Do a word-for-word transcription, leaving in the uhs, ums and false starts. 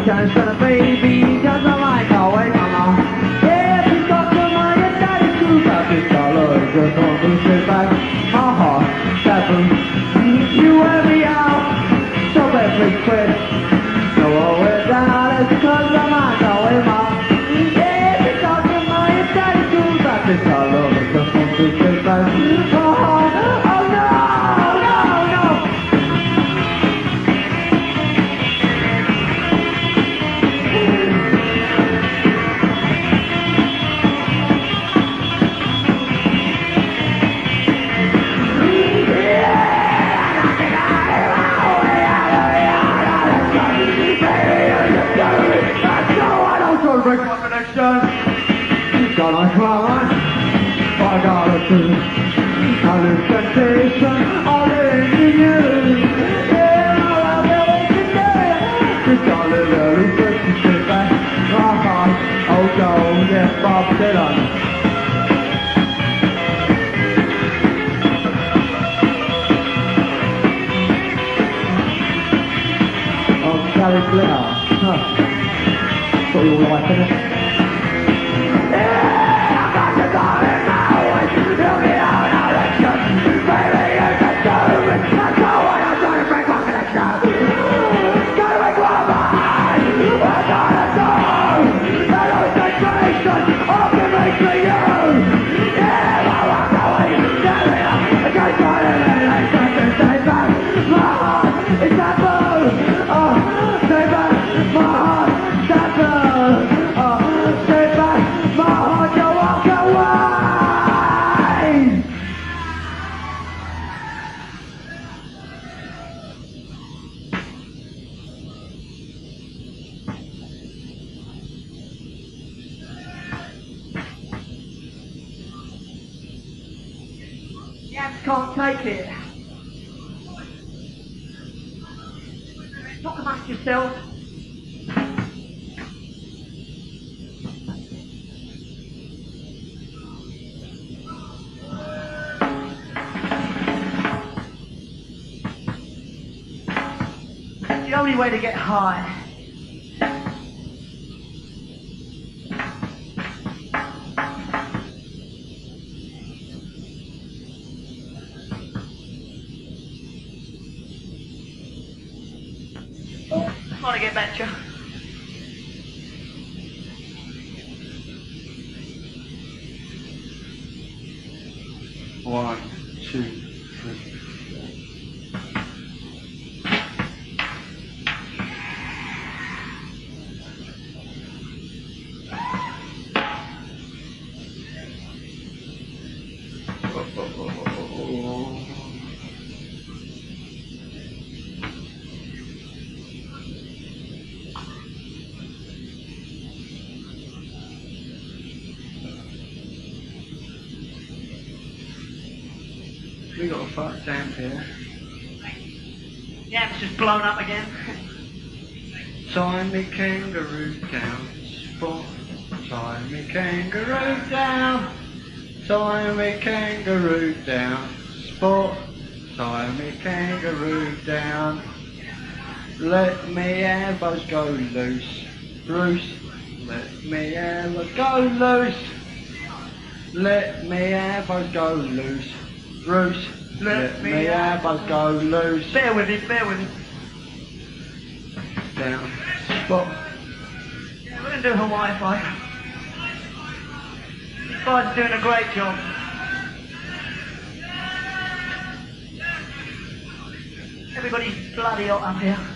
can send a baby, cause I like always mama. Yeah, she's got the money, daddy too, but this dollar is just on the straight back. My heart, seven, you wear me out, so every quit. No, always down, it's cause I like always mama. Yeah, she's got the money, daddy too, but this dollar is just on the straight back. My heart, oh no, no, no. Break my connection. Got on climb. I got a truth. I lose temptation. All in you. Yeah, all I know is today. Just got a little bit to sit back. My heart. Oh, go. Yeah, Bob Dylan. Oh, Gary Glitter. Huh. Got you all like in it. Yeah, I got the darling now. You'll be out of election. Baby, you can do it. That's not why I'm trying to break my connection. Gotta make one mind. I gotta do. That was the creation of the make for you. Yeah, I want to wait. Tell me up. I can't try to relate. I can stay back. My heart is taboo. Oh, stay back. My heart. Can't take it. Talk amongst yourself. It's the only way to get high. I want to get back to you. One, two, three. Oh, oh, oh, oh, oh. We got a fuck damp here. Yeah, it's just blown up again. Tie me kangaroo down, spot. Tie me kangaroo down. Tie me kangaroo down, spot. Tie me kangaroo down. Let me have us go loose, Bruce. Let me have us go loose. Let me have us go loose. Bruce, let, let me have us go loose. Bear with him, bear with him. Down, spot. Yeah, we're going to do Hawaii Five. These guys are doing a great job. Everybody's bloody hot up here.